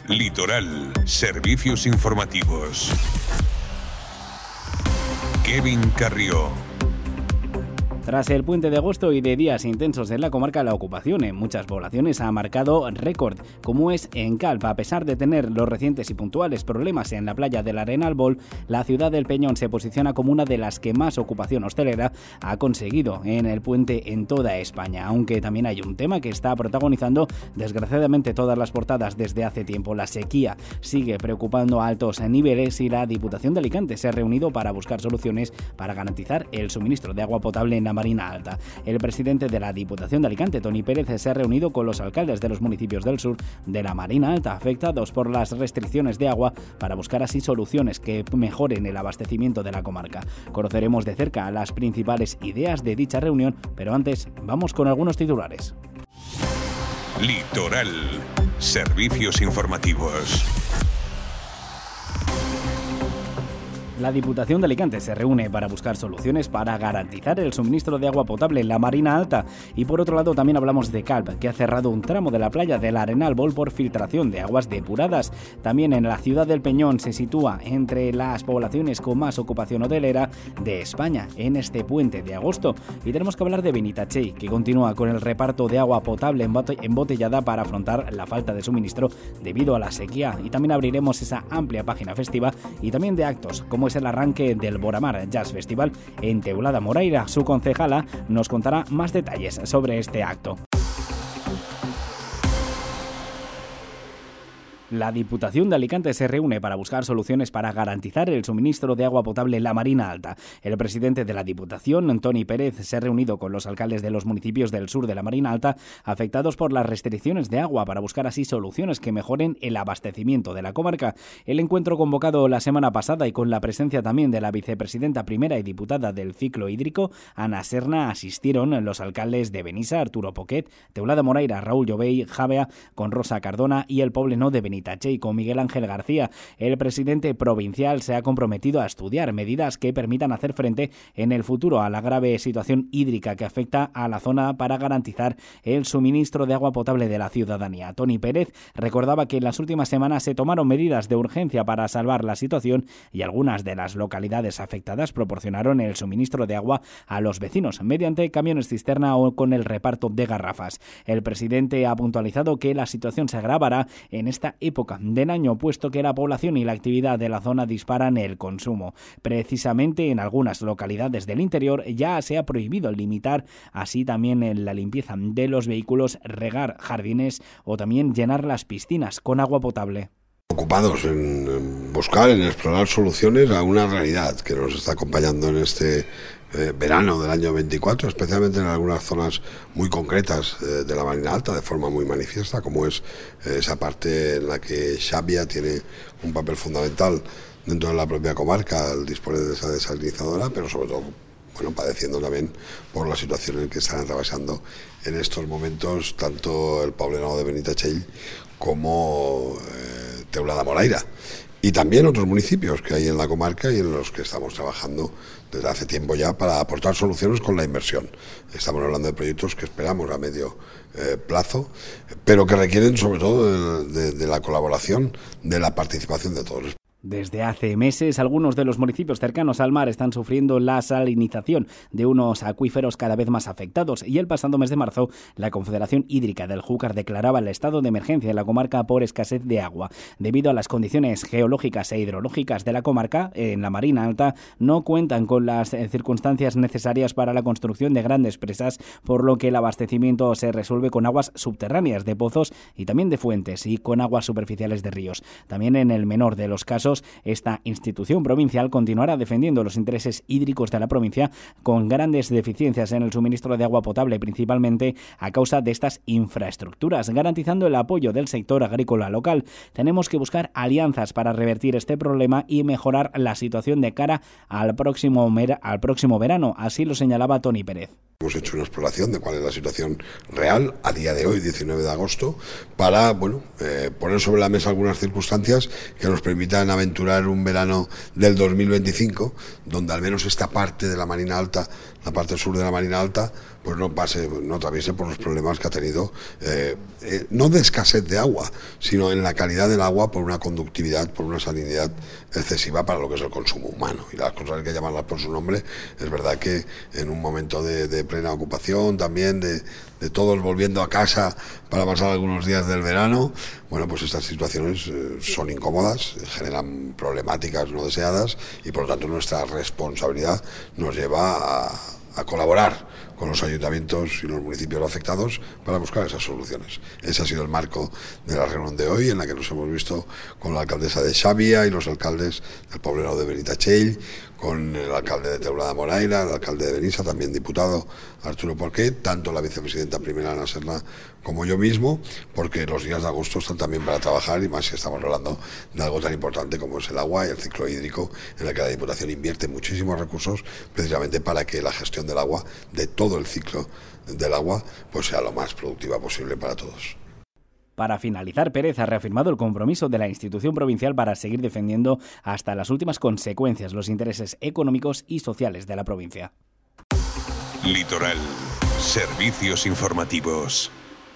Litoral, servicios informativos. Kevin Carrió. Tras el puente de agosto y de días intensos en la comarca, la ocupación en muchas poblaciones ha marcado récord, como es en Calp. A pesar de tener los recientes y puntuales problemas en la playa del Arenal, la ciudad del Peñón se posiciona como una de las que más ocupación hostelera ha conseguido en el puente en toda España, aunque también hay un tema que está protagonizando desgraciadamente todas las portadas desde hace tiempo. La sequía sigue preocupando a altos niveles y la Diputación de Alicante se ha reunido para buscar soluciones para garantizar el suministro de agua potable en la Marina Alta. El presidente de la Diputación de Alicante, Toni Pérez, se ha reunido con los alcaldes de los municipios del sur de la Marina Alta afectados por las restricciones de agua para buscar así soluciones que mejoren el abastecimiento de la comarca. Conoceremos de cerca las principales ideas de dicha reunión, pero antes vamos con algunos titulares. Litoral, servicios informativos. La Diputación de Alicante se reúne para buscar soluciones para garantizar el suministro de agua potable en la Marina Alta. Y por otro lado también hablamos de Calp, que ha cerrado un tramo de la playa del Arenal por filtración de aguas depuradas. También en la ciudad del Peñón se sitúa entre las poblaciones con más ocupación hotelera de España en este puente de agosto. Y tenemos que hablar de Benitachell, que continúa con el reparto de agua potable embotellada para afrontar la falta de suministro debido a la sequía. Y también abriremos esa amplia página festiva y también de actos, como es el arranque del Boramar Jazz Festival en Teulada Moraira. Su concejala nos contará más detalles sobre este acto. La Diputación de Alicante se reúne para buscar soluciones para garantizar el suministro de agua potable en la Marina Alta. El presidente de la Diputación, Toni Pérez, se ha reunido con los alcaldes de los municipios del sur de la Marina Alta afectados por las restricciones de agua para buscar así soluciones que mejoren el abastecimiento de la comarca. El encuentro convocado la semana pasada y con la presencia también de la vicepresidenta primera y diputada del ciclo hídrico, Ana Serna, asistieron los alcaldes de Benissa, Arturo Poquet, Teulada Moraira, Raúl Llovell, Javea, con Rosa Cardona y el pobleno de Benitachell con Miguel Ángel García. El presidente provincial se ha comprometido a estudiar medidas que permitan hacer frente en el futuro a la grave situación hídrica que afecta a la zona para garantizar el suministro de agua potable de la ciudadanía. Toni Pérez recordaba que en las últimas semanas se tomaron medidas de urgencia para salvar la situación y algunas de las localidades afectadas proporcionaron el suministro de agua a los vecinos mediante camiones cisterna o con el reparto de garrafas. El presidente ha puntualizado que la situación se agravará en esta época del año, puesto que la población y la actividad de la zona disparan el consumo. Precisamente en algunas localidades del interior ya se ha prohibido limitar así también en la limpieza de los vehículos, regar jardines o también llenar las piscinas con agua potable. Ocupados en buscar, en explorar soluciones a una realidad que nos está acompañando en este verano del año 24, especialmente en algunas zonas muy concretas de la Marina Alta, de forma muy manifiesta, como es esa parte en la que Xàbia tiene un papel fundamental dentro de la propia comarca al disponer de esa desalinizadora, pero sobre todo padeciendo también por la situación en que están atravesando en estos momentos tanto el poblado de Benitachell como Teulada Moraira, y también otros municipios que hay en la comarca y en los que estamos trabajando desde hace tiempo ya para aportar soluciones con la inversión. Estamos hablando de proyectos que esperamos a medio plazo, pero que requieren sobre todo de la colaboración, de la participación de todos. Desde hace meses, algunos de los municipios cercanos al mar están sufriendo la salinización de unos acuíferos cada vez más afectados y el pasado mes de marzo la Confederación Hídrica del Júcar declaraba el estado de emergencia en la comarca por escasez de agua. Debido a las condiciones geológicas e hidrológicas de la comarca, en la Marina Alta no cuentan con las circunstancias necesarias para la construcción de grandes presas, por lo que el abastecimiento se resuelve con aguas subterráneas de pozos y también de fuentes y con aguas superficiales de ríos. También en el menor de los casos, esta institución provincial continuará defendiendo los intereses hídricos de la provincia con grandes deficiencias en el suministro de agua potable, principalmente a causa de estas infraestructuras, garantizando el apoyo del sector agrícola local. Tenemos que buscar alianzas para revertir este problema y mejorar la situación de cara al próximo verano, así lo señalaba Toni Pérez. Hemos hecho una exploración de cuál es la situación real a día de hoy, 19 de agosto, para poner sobre la mesa algunas circunstancias que nos permitan aventurar un verano del 2025, donde al menos esta parte de la Marina Alta, la parte sur de la Marina Alta, pues no atraviese por los problemas que ha tenido, no de escasez de agua, sino en la calidad del agua por una conductividad, por una salinidad excesiva para lo que es el consumo humano. Y las cosas hay que llamarlas por su nombre. Es verdad que en un momento de plena ocupación también, de todos volviendo a casa para pasar algunos días del verano, bueno, pues estas situaciones son incómodas, generan problemáticas no deseadas y por lo tanto nuestra responsabilidad nos lleva a colaborar con los ayuntamientos y los municipios afectados para buscar esas soluciones. Ese ha sido el marco de la reunión de hoy, en la que nos hemos visto con la alcaldesa de Xàbia y los alcaldes del Poblenou de Benitatxell, con el alcalde de Teulada Moraira, el alcalde de Benissa, también diputado Arturo Porquet, tanto la vicepresidenta primera Ana Serna como yo mismo, porque los días de agosto están también para trabajar, y más si estamos hablando de algo tan importante como es el agua y el ciclo hídrico, en el que la Diputación invierte muchísimos recursos precisamente para que la gestión del agua, de todo el ciclo del agua, pues sea lo más productiva posible para todos. Para finalizar, Pérez ha reafirmado el compromiso de la institución provincial para seguir defendiendo hasta las últimas consecuencias los intereses económicos y sociales de la provincia. Litoral. Servicios informativos.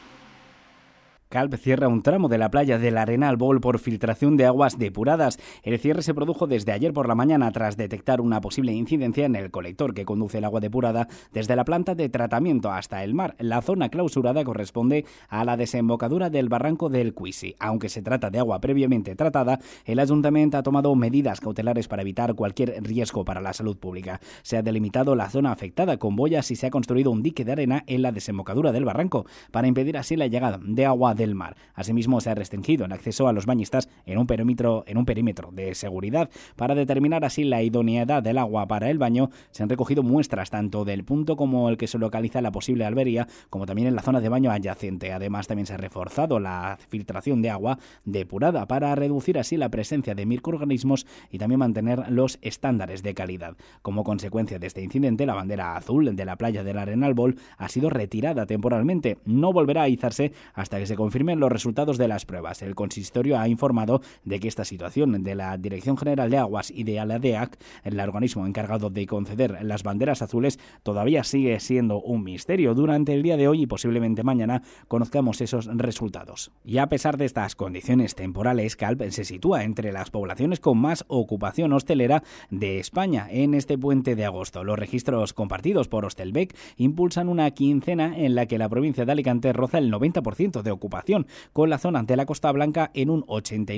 Calp cierra un tramo de la playa del Arenal Bol por filtración de aguas depuradas. El cierre se produjo desde ayer por la mañana tras detectar una posible incidencia en el colector que conduce el agua depurada desde la planta de tratamiento hasta el mar. La zona clausurada corresponde a la desembocadura del barranco del Cuisi. Aunque se trata de agua previamente tratada, el ayuntamiento ha tomado medidas cautelares para evitar cualquier riesgo para la salud pública. Se ha delimitado la zona afectada con boyas y se ha construido un dique de arena en la desembocadura del barranco para impedir así la llegada de agua del mar. Asimismo, se ha restringido el acceso a los bañistas en un perímetro de seguridad. Para determinar así la idoneidad del agua para el baño, se han recogido muestras tanto del punto como el que se localiza la posible albería, como también en la zona de baño adyacente. Además, también se ha reforzado la filtración de agua depurada para reducir así la presencia de microorganismos y también mantener los estándares de calidad. Como consecuencia de este incidente, la bandera azul de la playa del Arenal Bol ha sido retirada temporalmente. No volverá a izarse hasta que se confirmen los resultados de las pruebas. El consistorio ha informado de que esta situación de la Dirección General de Aguas y de la DEAC, el organismo encargado de conceder las banderas azules, todavía sigue siendo un misterio. Durante el día de hoy y posiblemente mañana conozcamos esos resultados. Y a pesar de estas condiciones temporales, Calp se sitúa entre las poblaciones con más ocupación hostelera de España en este puente de agosto. Los registros compartidos por Hostelbec impulsan una quincena en la que la provincia de Alicante roza el 90% de ocupación, con la zona de la Costa Blanca en un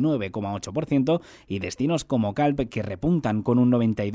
89,8% y destinos como Calp que repuntan con un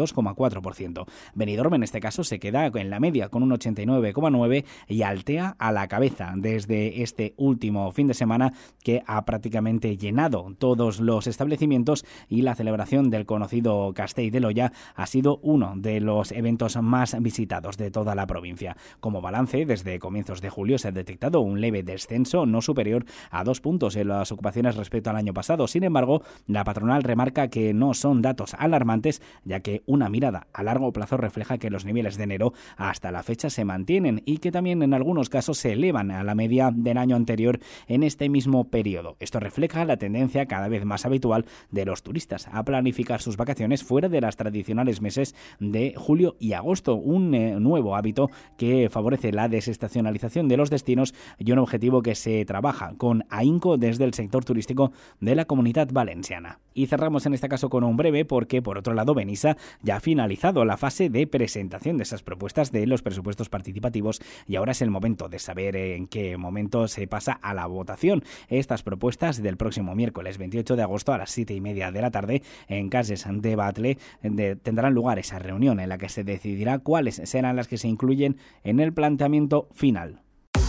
92,4%. Benidorm en este caso se queda en la media con un 89,9% y Altea a la cabeza desde este último fin de semana, que ha prácticamente llenado todos los establecimientos, y la celebración del conocido Castell de l'Olla ha sido uno de los eventos más visitados de toda la provincia. Como balance, desde comienzos de julio se ha detectado un leve descenso no superior a 2 puntos en las ocupaciones respecto al año pasado. Sin embargo, la patronal remarca que no son datos alarmantes, ya que una mirada a largo plazo refleja que los niveles de enero hasta la fecha se mantienen y que también en algunos casos se elevan a la media del año anterior en este mismo periodo. Esto refleja la tendencia cada vez más habitual de los turistas a planificar sus vacaciones fuera de las tradicionales meses de julio y agosto, un nuevo hábito que favorece la desestacionalización de los destinos y un objetivo que se trabaja con ahínco desde el sector turístico de la Comunitat Valenciana. Y cerramos en este caso con un breve porque, por otro lado, Benissa ya ha finalizado la fase de presentación de esas propuestas de los presupuestos participativos y ahora es el momento de saber en qué momento se pasa a la votación. Estas propuestas del próximo miércoles 28 de agosto a las 7:30 de la tarde en Cases de Batle tendrán lugar esa reunión en la que se decidirá cuáles serán las que se incluyen en el planteamiento final.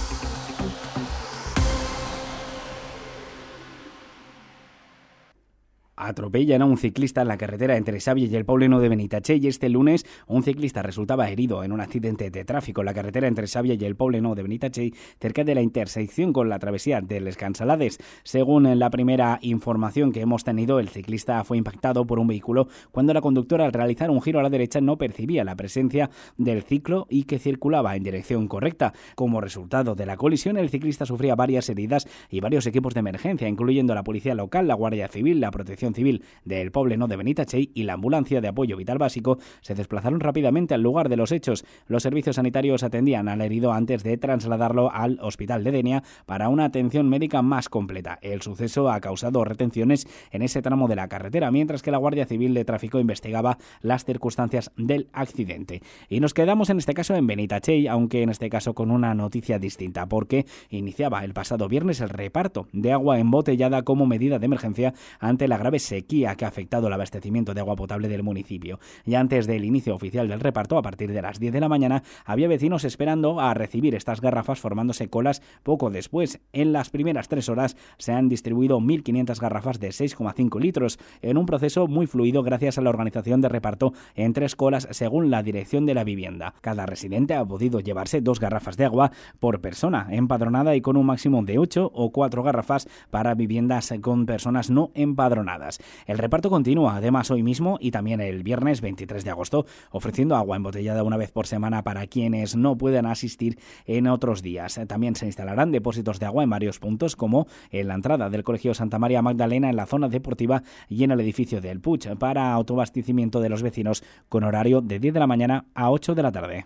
Atropellan a un ciclista en la carretera entre Xàbia y el Poblenou de Benitatxell y este lunes un ciclista resultaba herido en un accidente de tráfico en la carretera entre Xàbia y el Poblenou de Benitatxell cerca de la intersección con la travesía de Les Cansalades. Según la primera información que hemos tenido, el ciclista fue impactado por un vehículo cuando la conductora, al realizar un giro a la derecha, no percibía la presencia del ciclo y que circulaba en dirección correcta. Como resultado de la colisión, el ciclista sufría varias heridas y varios equipos de emergencia, incluyendo la policía local, la Guardia Civil, la Protección Protección Civil del Pobleno de Benitatxell y la ambulancia de apoyo vital básico se desplazaron rápidamente al lugar de los hechos. Los servicios sanitarios atendían al herido antes de trasladarlo al hospital de Denia para una atención médica más completa. El suceso ha causado retenciones en ese tramo de la carretera, mientras que la Guardia Civil de Tráfico investigaba las circunstancias del accidente. Y nos quedamos en este caso en Benitatxell, aunque en este caso con una noticia distinta, porque iniciaba el pasado viernes el reparto de agua embotellada como medida de emergencia ante la grave sequía que ha afectado el abastecimiento de agua potable del municipio. Y antes del inicio oficial del reparto, a partir de las 10 de la mañana, había vecinos esperando a recibir estas garrafas, formándose colas poco después. En las primeras 3 horas se han distribuido 1.500 garrafas de 6,5 litros, en un proceso muy fluido gracias a la organización de reparto en 3 colas según la dirección de la vivienda. Cada residente ha podido llevarse 2 garrafas de agua por persona empadronada y con un máximo de 8 o 4 garrafas para viviendas con personas no empadronadas. El reparto continúa además hoy mismo y también el viernes 23 de agosto, ofreciendo agua embotellada una vez por semana para quienes no puedan asistir en otros días. También se instalarán depósitos de agua en varios puntos, como en la entrada del Colegio Santa María Magdalena, en la zona deportiva y en el edificio del Puig, para autoabastecimiento de los vecinos con horario de 10 de la mañana a 8 de la tarde.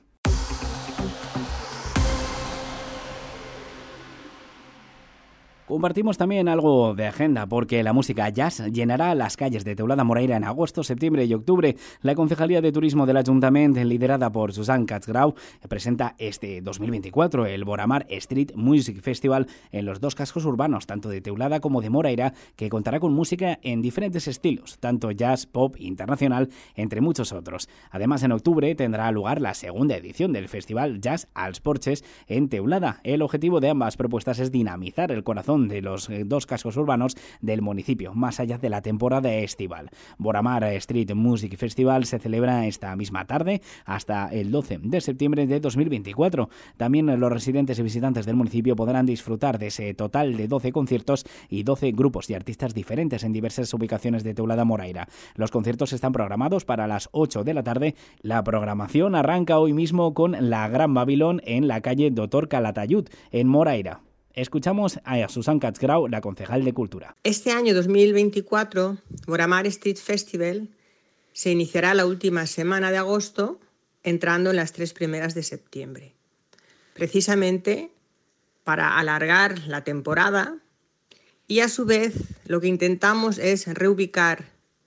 Compartimos también algo de agenda, porque la música jazz llenará las calles de Teulada Moraira en agosto, septiembre y octubre. La Concejalía de Turismo del Ayuntamiento, liderada por Susan Catsgrau, presenta este 2024 el Boramar Street Music Festival en los 2 cascos urbanos, tanto de Teulada como de Moraira, que contará con música en diferentes estilos, tanto jazz, pop, internacional, entre muchos otros. Además, en octubre tendrá lugar la segunda edición del Festival Jazz als Porches en Teulada. El objetivo de ambas propuestas es dinamizar el corazón de los 2 cascos urbanos del municipio, más allá de la temporada estival. Boramar Street Music Festival se celebra esta misma tarde hasta el 12 de septiembre de 2024. También los residentes y visitantes del municipio podrán disfrutar de ese total de 12 conciertos y 12 grupos y artistas diferentes en diversas ubicaciones de Teulada Moraira. Los conciertos están programados para las 8 de la tarde. La programación arranca hoy mismo con La Gran Babilón en la calle Dr. Calatayud, en Moraira. Escuchamos a Susan Catsgrau, la concejal de Cultura. Este año 2024, Boramar Street Festival se iniciará la última semana de agosto, entrando en las 3 primeras de septiembre. Precisamente para alargar la temporada, y a su vez lo que intentamos es reubicar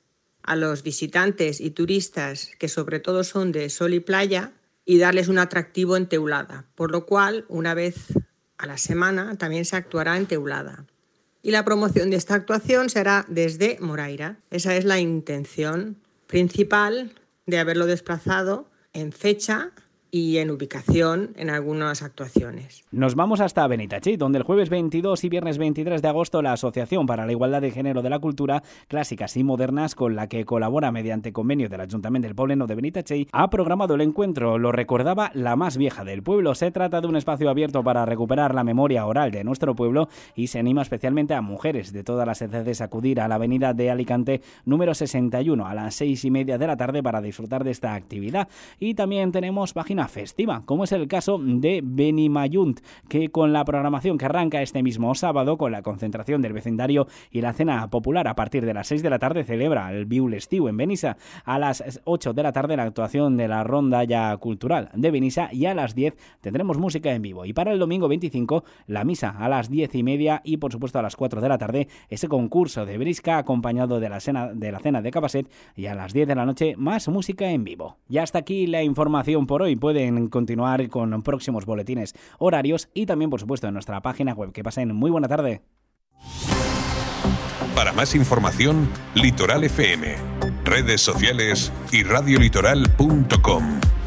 a los visitantes y turistas, que sobre todo son de sol y playa, y darles un atractivo en Teulada, por lo cual una vez a la semana también se actuará en Teulada. Y la promoción de esta actuación será desde Moraira. Esa es la intención principal de haberlo desplazado en fecha y en ubicación en algunas actuaciones. Nos vamos hasta Benitatxell, donde el jueves 22 y viernes 23 de agosto la Asociación para la Igualdad de Género de la Cultura, Clásicas y Modernas, con la que colabora mediante convenio del Ayuntamiento del Pobleno de Benitatxell, ha programado el encuentro. Lo recordaba la más vieja del pueblo. Se trata de un espacio abierto para recuperar la memoria oral de nuestro pueblo y se anima especialmente a mujeres de todas las edades a acudir a la avenida de Alicante número 61 a las 6:30 de la tarde para disfrutar de esta actividad. Y también tenemos página festiva, como es el caso de Benimayunt, que con la programación que arranca este mismo sábado con la concentración del vecindario y la cena popular a partir de las 6 de la tarde celebra el Biul Estiu en Benissa. A las 8 de la tarde la actuación de la rondalla cultural de Benissa y a las 10 tendremos música en vivo. Y para el domingo 25 la misa a las 10:30 y por supuesto a las 4 de la tarde ese concurso de brisca acompañado de la cena de Capasset, y a las 10 de la noche más música en vivo. Ya hasta aquí la información por hoy. Pueden continuar con próximos boletines horarios y también, por supuesto, en nuestra página web. Que pasen muy buena tarde. Para más información, Litoral FM, redes sociales y radiolitoral.com.